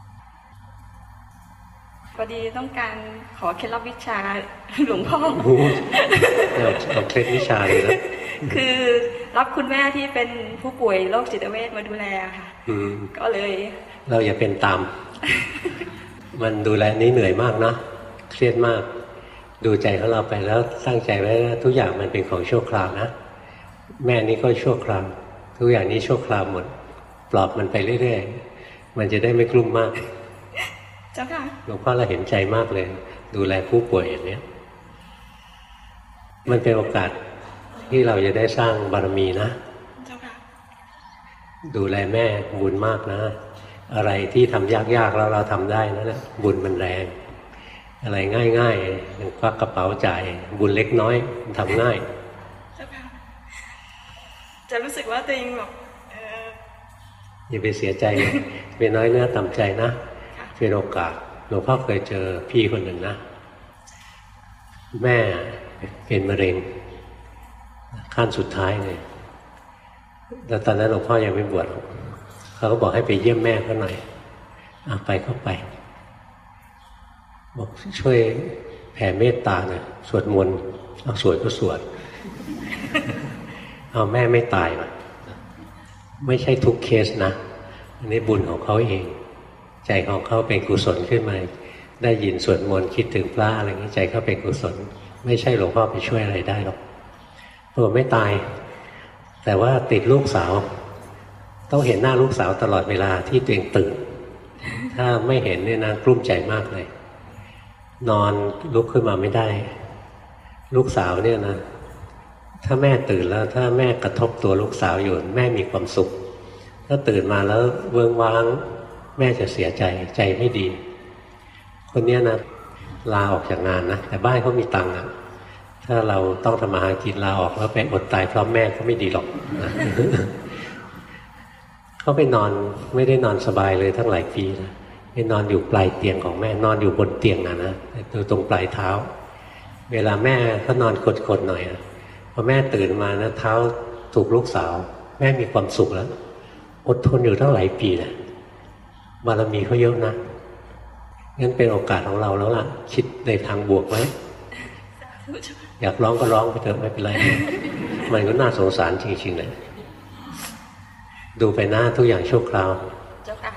พอดีต้องการขอเคล็ดลับวิชาหลวงพ่อ
เอาเคล็ดวิชาเลยนะ
คือรับคุณแม่ที่เป็นผู้ป่วยโรคจิตเวชมาดูแลค่ะก็เลย
เราอย่าเป็นตามมันดูแลนี้เหนื่อยมากนะเครียดมากดูใจของเราไปแล้วตั้งใจไว้ทุกอย่างมันเป็นของชั่วคราวนะแม่นี้ก็ชั่วคราวทุกอย่างนี้ชั่วคราวหมดปลอบมันไปเรื่อยๆมันจะได้ไม่กลุ้มมาก
เจ้าค่ะ
หลวงพ่อเราเห็นใจมากเลยดูแลผู้ป่วยอย่างนี้มันเป็นโอกาสที่เราจะได้สร้างบารมีนะ
เจ้าค่ะ
ดูแลแม่บุญมากนะอะไรที่ทำยากๆแล้วเราทำได้นั่นแหละบุญมันแรงอะไรง่ายๆอย่างควักกระเป๋าจ่ายบุญเล็กน้อยทำง่าย
เจ้าค่ะจะรู้สึกว่าตัวเองแบบ
อย่าไปเสียใจเป็นน้อยเนื้อต่ำใจนะเป็นโอกาสหลวงพ่อเคยเจอพี่คนหนึ่งนะแม่เป็นมะเร็งขั้นสุดท้ายเลยแล้วตอนนั้นหลวงพ่อยังไม่บวชเขาก็บอกให้ไปเยี่ยมแม่เขาหน่อยไปเข้าไปบอกช่วยแผ่เมตตาหน่อยสวดมนต์เอาสวดก็สวดเอาแม่ไม่ตายว่ะไม่ใช่ทุกเคสนะอันนี้บุญของเขาเองใจของเขาเป็นกุศลขึ้นมาได้ยินสวดมนต์คิดถึงพระอะไรอย่างนี้ใจเขาเป็นกุศลไม่ใช่หลวงพ่อไปช่วยอะไรได้หรอกตัวไม่ตายแต่ว่าติดลูกสาวต้องเห็นหน้าลูกสาวตลอดเวลาที่ตัวเองตื่นถ้าไม่เห็นเนี่ยนะกลุ้มใจมากเลยนอนลุกขึ้นมาไม่ได้ลูกสาวเนี่ยนะถ้าแม่ตื่นแล้วถ้าแม่กระทบตัวลูกสาวอยู่แม่มีความสุขถ้าตื่นมาแล้วเวิ้งว้างแม่จะเสียใจใจไม่ดีคนนี้นะลาออกจากงานนะแต่บ้านเขามีตังค์อะถ้าเราต้องทำมาหากินลาออกแล้วไปอดตายเพราะแม่ก็ไม่ดีหรอกเขาไปนอนไม่ได้นอนสบายเลยทั้งหลายปีนะไปนอนอยู่ปลายเตียงของแม่นอนอยู่บนเตียงนะดูตรงปลายเท้าเวลาแม่เขานอนกดๆหน่อยพอแม่ตื่นมานะเท้าถูกลูกสาวแม่มีความสุขแล้วอดทนอยู่ตั้งหลายปีนะบารมีเขาเยอะนะงั้นเป็นโอกาสของเราแล้วล่ะคิดในทางบวกไว้อยากร้องก็ร้องไปเถอะไม่เป็นไรมันก็น่าสงสารจริงๆเลยดูไปหน้าทุกอย่างชั่วคราว
เจ้าค่ะ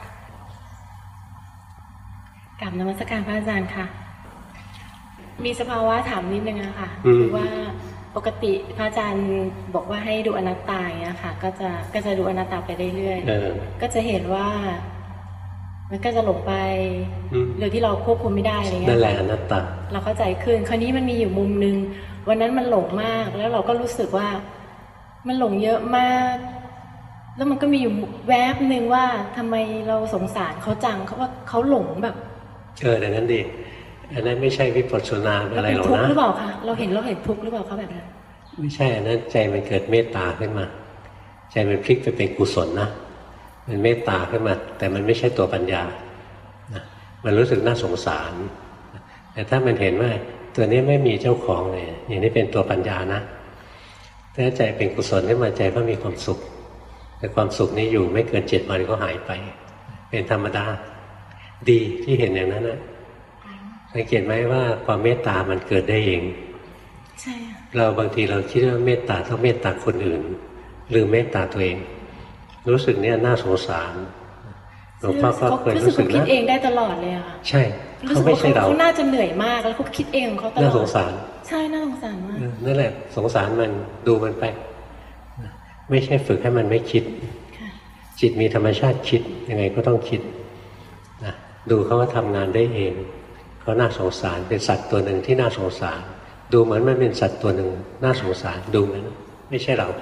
กราบนมัสการพระอาจารย์ค่ะ มีสภาวะถามนิดนึงอะค่ะ
อืม
คือว่าปกติพระอาจารย์บอกว่าให้ดูอนัตตาอย่างเงี้ยค่ะ ก็จะดูอนัตตาไปเรื่อยๆก็จะเห็นว่า มันก็จะหลงไปโดยที่เราควบคุมไม่ได้อะไรเงี้ย
นั่นแหละอนัตตา
เราเข้าใจขึ้นคราวนี้มันมีอยู่มุมนึงวันนั้นมันหลงมากแล้วเราก็รู้สึกว่า มันหลงเยอะมาก แล้วมันก็มีอยู่แวบหนึ่งว่าทำไมเราสงสารเขาจังเขาว่าเขาหลงแบบ
ดังนั้นดิอันนั้นไม่ใช่วิปัสสนาอะไรหรอกนะ
ทุกข์หรือเปล่าคะเราเห็นทุกข์หรือเปล่าคะแบบนั้น
ไม่ใช่อันนั้นใจมันเกิดเมตตาขึ้นมาใจมันพลิกไปเป็นกุศลนะมันเมตตาขึ้นมาแต่มันไม่ใช่ตัวปัญญานะมันรู้สึกน่าสงสารแต่ถ้ามันเห็นว่าตัวนี้ไม่มีเจ้าของเลยอย่างนี้เป็นตัวปัญญานะถ้าใจเป็นกุศลขึ้นมาใจก็มีความสุขแต่ความสุขนี้อยู่ไม่เกิน7 วันก็หายไปเป็นธรรมดาดีที่เห็นอย่างนั้นนะสังเกตไหมว่าความเมตตามันเกิดได้เอง
ใช่
เราบางทีเราคิดว่าเมตตาต้องเมตตาคนอื่นหรือเมตตาตัวเองรู้สึกเนี่ยน่าสงสารหลวงพ่อก็เคยรู้สึกนะ
คิดเองได้ตลอดเลยค่ะ
ใช่เขาไม่ใช่เรา
เขาน่าจะเหนื่อยมากแล้วเขาคิดเองของเขาตลอด
น่าสงสาร
ใช่น่าสงสารมาก
นั่นแหละสงสารมันดูมันไปไม่ใช่ฝึกให้มันไม่คิดจิตมีธรรมชาติคิดยังไงก็ต้องคิดนะดูเขาว่าทำงานได้เองเขาน่าสงสารเป็นสัตว์ตัวหนึ่งที่น่าสงสารดูเหมือนมันเป็นสัตว์ตัวหนึ่งน่าสงสารดูมันไม่ใช่เรา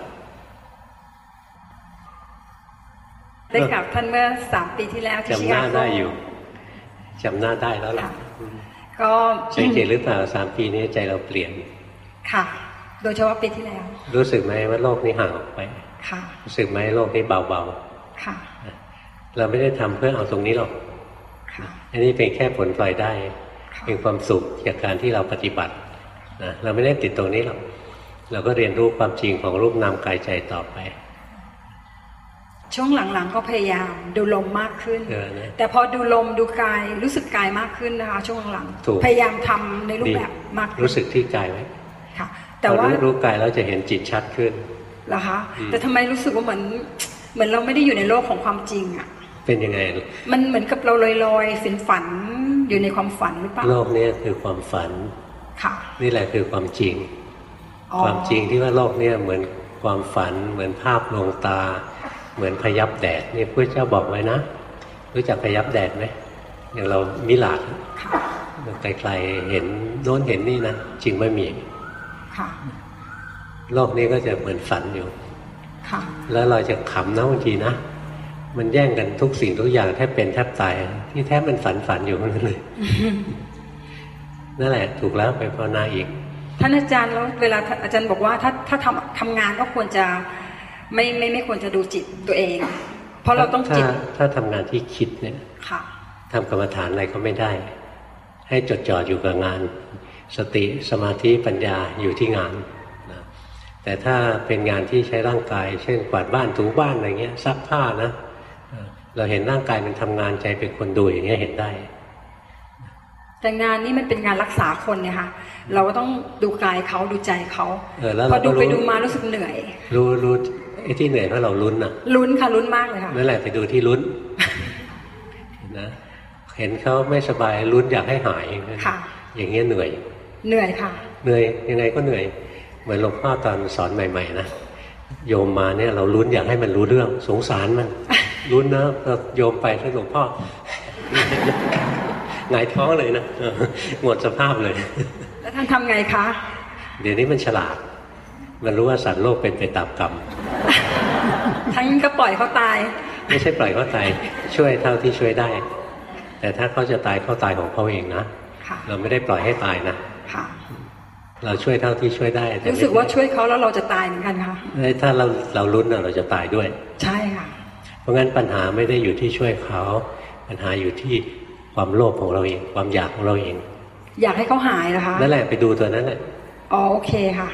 ได้กลับท่านเมื่อ3 ปีที่แล้วที่
จำหน้าได้อยู่จำหน้าได้แล้วล่ะ
ก็
สังเกตหรือเปล่า3 ปีนี้ใจเราเปลี่ยน
ค่ะโดยเฉพาะปีที่แล้ว
รู้สึกไหมว่าโลกนี้ห่างออกไป
ค่ะ
รู้สึกไหมโลกนี้เบา
ๆค่ะ
เราไม่ได้ทำเพื่อเอาตรงนี้หรอก
ค่ะ
อันนี้เป็นแค่ผลพลอยได้เป็นความสุขจากการที่เราปฏิบัตินะเราไม่ได้ติดตรงนี้หรอกเราก็เรียนรู้ความจริงของรูปนามกายใจต่อไป
ช่วงหลังๆก็พยายามดูลมมากขึ้นแต่พอดูลมดูกายรู้สึกกายมากขึ้นนะคะช่วงหลังๆพยายามทำในรูปแบบมาก
รู้สึกที่กายไว้
ค่ะแต่ว่า
รู้กายแล้วจะเห็นจิตชัดขึ้น
เหรอคะแต่ทำไมรู้สึกว่าเหมือนเราไม่ได้อยู่ในโลกของความจริงอ่ะ
เป็นยังไง
มันเหมือนกับเราลอยๆฝันอยู่ในความฝันหรือเปล่า
โลกนี้คือความฝัน
ค่ะ
นี่แหละคือความจริงความจริงที่ว่าโลกนี้เหมือนความฝันเหมือนภาพลวงตาเหมือนพยับแดดนี่พระเจ้าบอกไว้นะรู้จักพยับแดดไหมอย่างเรามิลาดไกลๆเห็นโน้นเห็นนี่นะจริงไม่มีโลกนี้ก็จะเหมือนฝันอยู่แล้วเราจะขำนะบางทีนะมันแย่งกันทุกสิ่งทุกอย่างแทบเป็นแทบตายที่แทบมันฝันอยู่นั่นเลยนั่นแหละถูกแล้วไปภาวนาอีก
ท่านอาจารย์แล้วเวลาอาจารย์บอกว่าถ้าทำงานก็ควรจะไม่ควรจะดูจิตตัวเองเพราะเราต้องจิต
ถ้าทำงานที่คิดเนี่ยทำกรรมฐานอะไรก็ไม่ได้ให้จดจ่ออยู่กับงานสติสมาธิปัญญาอยู่ที่งานนะแต่ถ้าเป็นงานที่ใช้ร่างกายเช่นกวาดบ้านถูบ้านอะไรเงี้ยซักผ้านะเราเห็นร่างกายมันทำงานใจเป็นคนดูอย่างเงี้ยเห็นได้
แต่งานนี้มันเป็นงานรักษาคนเนี่ยค่ะเราก็ต้องดูกายเขาดูใจเขาพอดูไปดูมารู้สึกเหนื่อย
รู้ไอ้ที่เหนื่อยเพราะเราลุ้นน่ะ
ลุ้นค่ะลุ้นมากเลยค่ะ
นั่นแหละไปดูที่ลุ้นนะเห็นเขาไม่สบายลุ้นอยากให้หาย
ค่ะ
อย่างเงี้ยเหนื่อย
ค่ะ
เหนื่อยยังไงก็เหนื่อยเหมือนหลวงพ่อตอนสอนใหม่ๆนะโยมมาเนี่ยเราลุ้นอยากให้มันรู้เรื่องสงสารมันลุ้นนะโยมไปที่หลวงพ่อหงายท้องเลยนะหมดสภาพเลย
แล้วท่านทำไงคะ
เดี๋ยวนี้มันฉลาดมันรู้ว่าสัตว์โลกเป็นไปตามกรรม
ทั้งก็ปล่อยเขาตาย
ไม่ใช่ปล่อยเขาตายช่วยเท่าที่ช่วยได้แต่ถ้าเขาจะตายเขาตายของเขาเองนะเราไม่ได้ปล่อยให้ตายนะเราช่วยเท่าที่ช่วยได้
รู้สึกว่าช่วยเขาแล้วเราจะตายเหมือนกันค่ะ
ถ้าเราลุ้นเราจะตายด้วย
ใช่ค่ะ
เพราะงั้นปัญหาไม่ได้อยู่ที่ช่วยเขาปัญหาอยู่ที่ความโลภของเราเองความอยากของเราเอง
อยากให้เขาหายเหรอคะ
นั่นแหละไปดูตัวนั้นแหละ
อ๋อโอเคค่ะ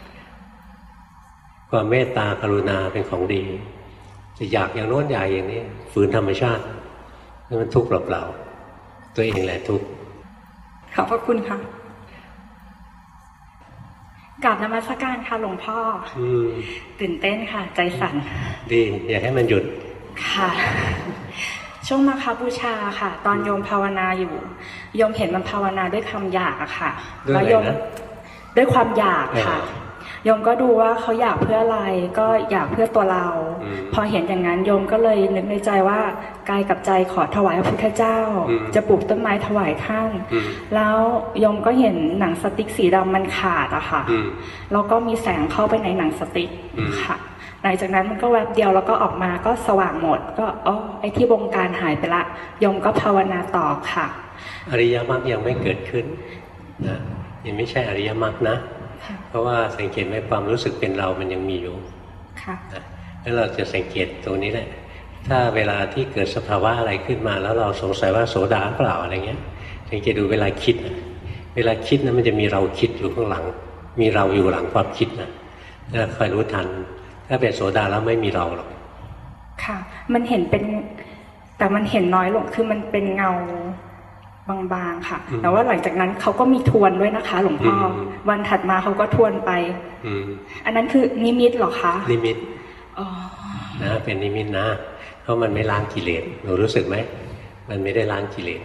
ความเมตตากรุณาเป็นของดีจะอยากอย่างโน้นอยากอย่างนี้ฝืนธรรมชาติมันทุกข์เปล่าๆตัวเองแหละทุกข์
ขอบพระคุณค่ะ
กราบนมัสการค่ะหลวงพ่อตื่นเต้นค่ะใจสั่น
ดีอย่าให้มันหยุด
ค่ะช่วงมาคบูชาค่ะตอนโยมภาวนาอยู่โยมเห็นมันภาวนาด้วยคำอยากอะค่ะแล้วโยมด้วยความอยากค่ะโยมก็ดูว่าเขาอยากเพื่ออะไรก็อยากเพื่อตัวเราพอเห็นอย่างนั้นโยมก็เลยนึกในใจว่ากายกับใจขอถวายพระพุทธเจ้าจะปลูกต้นไม้ถวายท่านแล้วโยมก็เห็นหนังสติ๊กสีดำมันขาดอะค่ะแล้วก็มีแสงเข้าไปในหนังสติ๊กค่ะหลังจากนั้นมันก็แวบเดียวแล้วก็ออกมาก็สว่างหมดก็ไอ้ที่บงการหายไปละโยมก็ภาวนาต่อค่ะ
อริยมรรคยังไม่เกิดขึ้นนะยังไม่ใช่อริยมรรคนะเพราะว่าสังเกตไหมความรู้สึกเป็นเรามันยังมีอยู่
ค่ะ
แล้วเราจะสังเกตตรงนี้แหละถ้าเวลาที่เกิดสภาวะอะไรขึ้นมาแล้วเราสงสัยว่าโสดาเปล่าอะไรเงี้ยสังเกตดูเวลาคิดนะมันจะมีเราคิดอยู่ข้างหลังมีเราอยู่หลังความคิดนะถ้าคอยรู้ทันถ้าเป็นโสดาแล้วไม่มีเราหรอก
ค่ะมันเห็นเป็นแต่มันเห็นน้อยลงคือมันเป็นเงาบางๆค่ะแต่ว่าหลังจากนั้นเขาก็มีทวนด้วยนะคะหลวงพ่อวันถัดมาเขาก็ทวนไปอันนั้นคือนิมิตหรอคะ
นิมิตนะเป็นนิมิตนะเพราะมันไม่ล้างกิเลสหนูรู้สึกไหมมันไม่ได้ล้างกิเลส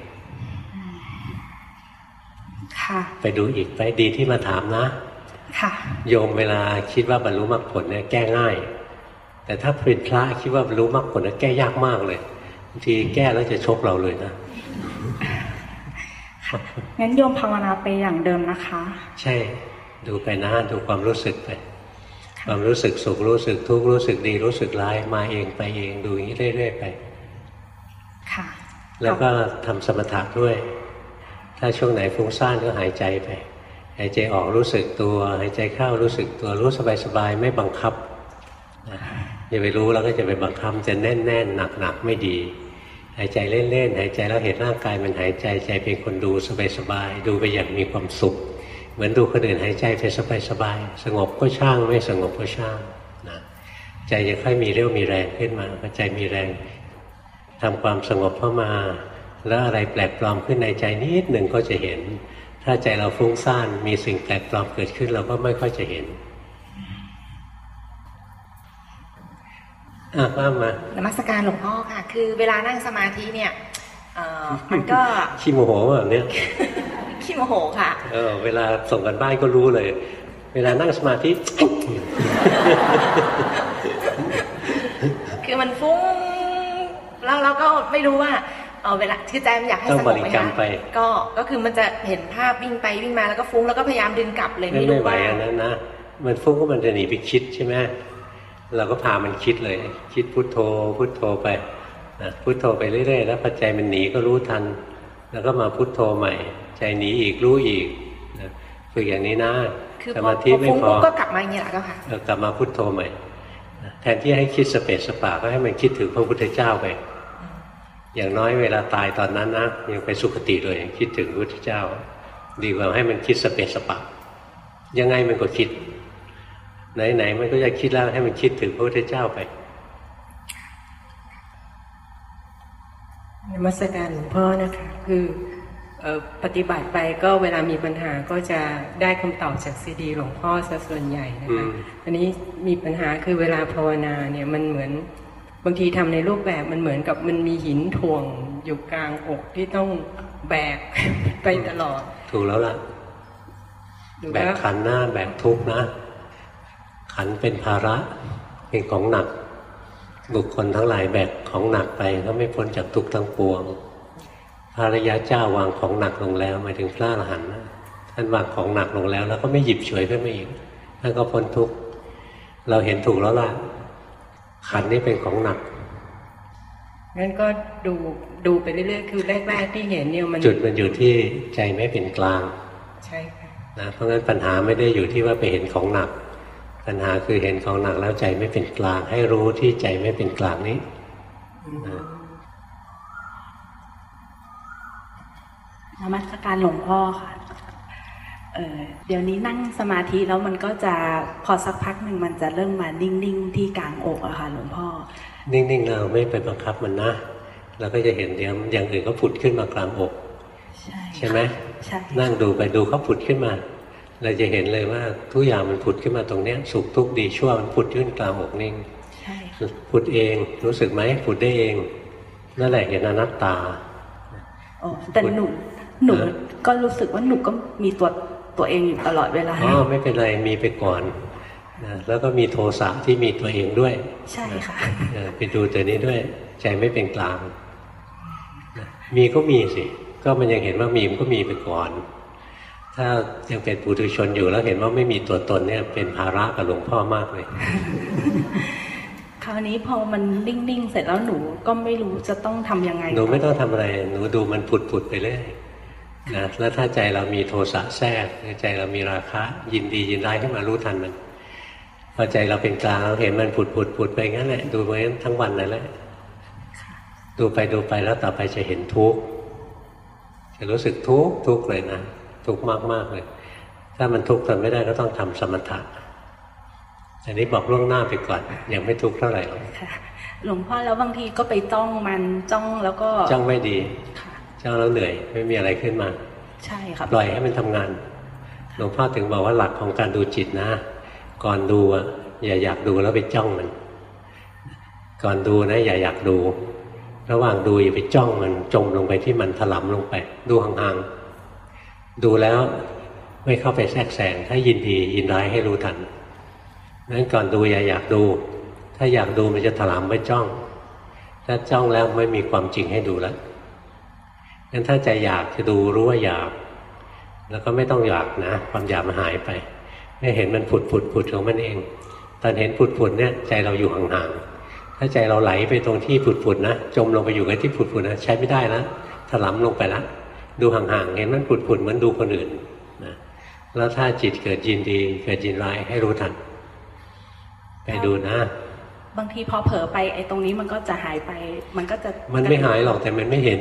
ค่ะ
ไปดูอีกไปดีที่มาถามนะ
ค่ะ
โยมเวลาคิดว่าบรรลุมรรคผลเนี่ยแก้ง่ายแต่ถ้าเป็นพระคิดว่าบรรลุมรรคผลเนี่ยแก้ยากมากเลยบางทีแก้แล้วจะชกเราเลยนะ
งั้นโยมภาวนาไปอย่างเดิมนะคะ
ใช่ดูไปนะดูความรู้สึกไปความรู้สึกสุขรู้สึกทุกข์รู้สึกดีรู้สึกร้ายมาเองไปเองดูอย่างนี้เรื่อยๆไป
ค่ะ
แล้วก็ทำสมถะด้วยถ้าช่วงไหนฟุ้งซ่านก็หายใจไปหายใจออกรู้สึกตัวหายใจเข้ารู้สึกตัวรู้สบายๆไม่บังคับอย่าไปรู้แล้วก็จะไปบังคับจะแน่นๆหนักๆไม่ดีหายใจเล่นๆหายใจแล้วเห็นร่างกายมันหายใจใจเป็นคนดูสบายๆดูไปอย่างมีความสุขเหมือนดูคนอื่นหายใจไปสบายๆสงบก็ช่างไม่สงบก็ช่างนะใจจะค่อยมีเรี่ยวมีแรงขึ้นมาพอใจมีแรงทำความสงบเข้ามาแล้วอะไรแปลกปลอมขึ้นในใจนิดหนึ่งก็จะเห็นถ้าใจเราฟุ้งซ่านมีสิ่งแปลกปลอมเกิดขึ้นเราก็ไม่ค่อยจะเห็นว่ามาน
มัสการหลวงพ่อค่ะคือเวลานั่งสมาธิเนี่ยมันก็
ขี้โมโหแบบนี้
ขี้โมโหค่ะ
เวลาส่งกันบ้านก็รู้เลยเวลานั่งสมาธิ
คือมันฟุ้งแล้วเราก็ไม่รู้ว่าเวลาคือใจมันอยากให้สงบไหมคะก็คือมันจะเห็นภาพวิ่งไปวิ่งมาแล้วก็ฟุ้งแล้วก็พยายามดึงกลับเลยไม่รู้ว่า
อันนั้นนะมันฟุ้งก็มันจะหนีไปคิดใช่ไหมเราก็พามันคิดเลยคิดพุทโธพุทโธไปนะพุทโธไปเรื่อยๆแล้วพอใจมันหนีก็รู้ทันแล้วก็มาพุทโธใหม่ใจหนีอีกรู้อีกนะฝึกอย่างนี้นะ
สมาธิไม่พอก็กลับมาอย่างนี้แหละก็ค่ะ
กลับมาพุทโธใหม่แทนที่ให้คิดสเปสสปะก็ให้มันคิดถึงพระพุทธเจ้าไปอย่างน้อยเวลาตายตอนนั้นนะยังไปสุคติเลยคิดถึงพระพุทธเจ้าดีกว่าให้มันคิดสเปสสปะยังไงมันก็คิดไหนๆมันก็จะคิดแล้วให้มันคิดถึงพระพุทธเจ้าไป
นมัสการหลวงพ่อนะคะคือปฏิบัติไปก็เวลามีปัญหาก็จะได้คำตอบจากซีดีหลวงพ่อซะส่วนใหญ่นะคะอันนี้มีปัญหาคือเวลาภาวนาเนี่ยมันเหมือนบางทีทำในรูปแบบมันเหมือนกับมันมีหินถ่วงอยู่กลางอกที่ต้องแบกไปตลอด
ถูกแล้วล่ะแบกขันหน้าแบกทุกข์นะขันเป็นภาระเป็นของหนักบุคคลทั้งหลายแบกของหนักไปก็ไม่พ้นจากทุกข์ทั้งปวงพระอริยเจ้าวางของหนักลงแล้วหมายถึงพระอรหันต์ท่านวางของหนักลงแล้วแล้วก็ไม่หยิบฉวยขึ้นมาอีกท่านก็พ้นทุกข์เราเห็นถูกแล้วล่ะขันนี่เป็นของหนัก
งั้นก็ดูไปเรื่อยๆคือแรกๆที่เห็นเนี่ยมัน
จุดมันอยู่ที่ใจไม่เป็นกลาง
ใช่ค่ะ
นะเพราะงั้นปัญหาไม่ได้อยู่ที่ว่าไปเห็นของหนักปัญหาคือเห็นของหนักแล้วใจไม่เป็นกลางให้รู้ที่ใจไม่เป็นกลางนี้
นมัสการหลวงพ่อค่ะเดี๋ยวนี้นั่งสมาธิแล้วมันก็จะพอสักพักหนึ่งมันจะเริ่มมานิ่งๆที่กลางอกอะค่ะหลวงพ่อ
นิ่งๆเราไม่ไปบังคับมันนะเราก็จะเห็นเดี๋ยวอย่างอื่นก็ผุดขึ้นมากลางอกใช่ไหม
ใช่
นั่งดูไปดูเขาผุดขึ้นมาเราจะเห็นเลยว่าทุกอย่างมันผุดขึ้นมาตรงเนี้ยสุขทุกข์ดีชั่วมันผุดขึ้นกลางอกนิ่งผุดเองรู้สึกไหมผุดได้เองนั่นแหละเห็นอนัตตา
แต่หนูก็รู้สึกว่าหนูก็มีตัวเองอยู่ตลอดเวลา
ไม่เป็นไรมีไปก่อนนะแล้วก็มีโทสะที่มีตัวเองด้วย
ใช่ค่ะ
ไปดูตัวนี้ด้วยใจไม่เป็นกลางมีก็มีสิก็มันยังเห็นว่ามีมันก็มีไปก่อนถ้ายังเป็นปุถุชนอยู่แล้วเห็นว่าไม่มีตัวตนเนี่ยเป็นภาระกับหลวงพ่อมากเลย
คราวนี้พอมันนิ่งๆเสร็จแล้วหนูก็ไม่รู้จะต้องทำยังไง
หนูไม่ต้องทำอะไรหนูดูมันผุดๆไปเรื่อยนะแล้วถ้าใจเรามีโทสะแทรกใจเรามีราคะยินดียินร้ายขึ้นมารู้ทันมันพอใจเราเป็นกลางเราเห็นมันผุดไปงั้นแหละดูไปทั้งวันนั่นแหละดูไปแล้วต่อไปจะเห็นทุกข์จะรู้สึกทุกข์เลยนะทุกข์มากๆเลยถ้ามันทุกข์ทนไม่ได้ก็ต้องทำสมถะอันนี้บอกล่วงหน้าไปก่อนยังไม่ทุกข์เท่าไหร่หรอก
หลวงพ่อแล้วบางทีก็ไปจ้องมันจ้องแล้วก็
จ้องไม่ดีจ้องแล้วเหนื่อยไม่มีอะไรขึ้นมา
ใช่ครับ
ปล่อยให้มันทำงานหลวงพ่อถึงบอกว่าหลักของการดูจิตนะก่อนดูอ่ะอย่าอยากดูแล้วไปจ้องมันก่อนดูนะอย่าอยากดูระหว่างดูอย่าไปจ้องมันจมลงไปที่มันถลำลงไปดูห่างๆดูแล้วไม่เข้าไปแทรกแซงถ้ายินดียินร้ายให้รู้ทันนั้นก่อนดูอย่าอยากดูถ้าอยากดูมันจะถลำไปจ้องถ้าจ้องแล้วไม่มีความจริงให้ดูแล้วงั้นถ้าใจอยากจะดูรู้ว่าอยากแล้วก็ไม่ต้องอยากนะความอยากมันหายไปไม่เห็นมันผุดของมันเองตอนเห็นผุดเนี่ยใจเราอยู่ห่างๆถ้าใจเราไหลไปตรงที่ผุดนะจมลงไปอยู่กับที่ผุดนะใช้ไม่ได้นะถลำลงไปแล้วดูห่างๆเห็นมันผุดเหมือนดูคนอื่นนะแล้วถ้าจิตเกิดยินดีเกิดยินร้ายให้รู้ทันไปดูนะ
บางทีพอเผลอไปไอ้ตรงนี้มันก็จะหายไป
มันไม่หายหรอกแต่มันไม่เห็น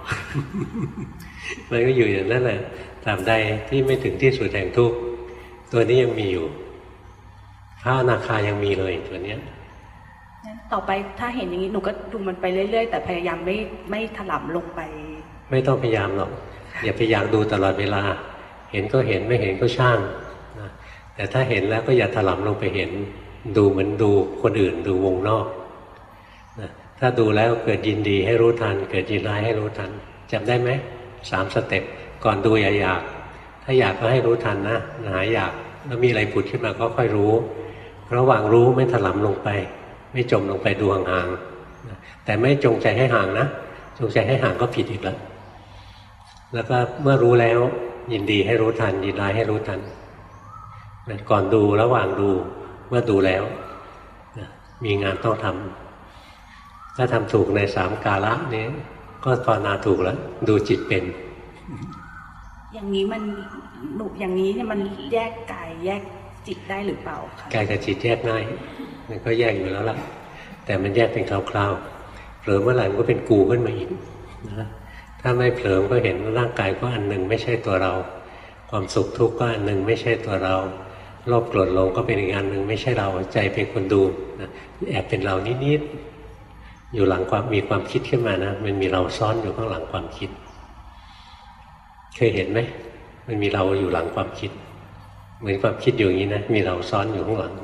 มันก็อยู่อย่างนั้นแหละตราบใดที่ไม่ถึงที่สุดแห่งทุกข์ตัวนี้ยังมีอยู่พระอนาคายังมีเลยตัวเนี้ย
ต่อไปถ้าเห็นอย่างนี้หนูก็ดูมันไปเรื่อยๆแต่พยายามไม่ถลำลงไป
ไม่ต้องพยายามหรอกอย่าไปอยากดูตลอดเวลาเห็นก็เห็นไม่เห็นก็ช่างนะแต่ถ้าเห็นแล้วก็อย่าถลำลงไปเห็นดูเหมือนดูคนอื่นดูวงนอกนะถ้าดูแล้วเกิดยินดีให้รู้ทันเกิดยินร้ายให้รู้ทันจำได้ไหม3 สเต็ปก่อนดูอย่าอยากถ้าอยากก็ให้รู้ทันนะหายอยากแล้วมีอะไรผุดขึ้นมาก็ค่อยรู้ระหว่างรู้ไม่ถลำลงไปไม่จมลงไปดูห่างๆแต่ไม่จงใจให้ห่างนะจงใจให้ห่างก็ผิดอีกแล้วก็เมื่อรู้แล้วยินดีให้รู้ทันยินร้ายให้รู้ทันก่อนดูระหว่างดูเมื่อดูแล้วมีงานต้องทำถ้าทำถูกใน3 กาละนี้ก็ภาวนาถูกแล้วดูจิตเป็น
อย่างนี้มันหนุกอย่างนี้เนี่ยมันแยกกายแยกจิตได้หรือเปล่าคะ
กายกับจิตแยกง่ายมันก็แยกอยู่แล้วล่ะแต่มันแยกเป็นคราวๆเผลอเมื่อไหร่มันก็เป็นกูขึ้นมาอีกนะถ้าไม่เผลอก็เห็นร่างกายก็อันหนึ่งไม่ใช่ตัวเราความสุขทุกข์ก็อันหนึ่งไม่ใช่ตัวเราโลภโกรธหลงก็เป็นอีกอันหนึ่งไม่ใช่เราใจเป็นคนดูนะแอบเป็นเรานิดๆอยู่หลังความมีความคิดขึ้นมานะมันมีเราซ้อนอยู่ข้างหลังความคิดเคยเห็นไหมมันมีเราอยู่หลังความคิดเหมือนความคิดอยู่อย่างนี้นะมีเราซ้อนอยู่ข้างหลัง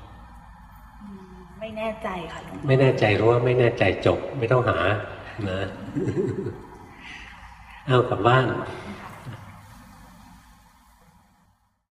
ไม่แน่ใจค่ะ
ไม่แน่ใจรู้ว่าไม่แน่ใจจบไม่ต้องหานะเอากลับบ้าน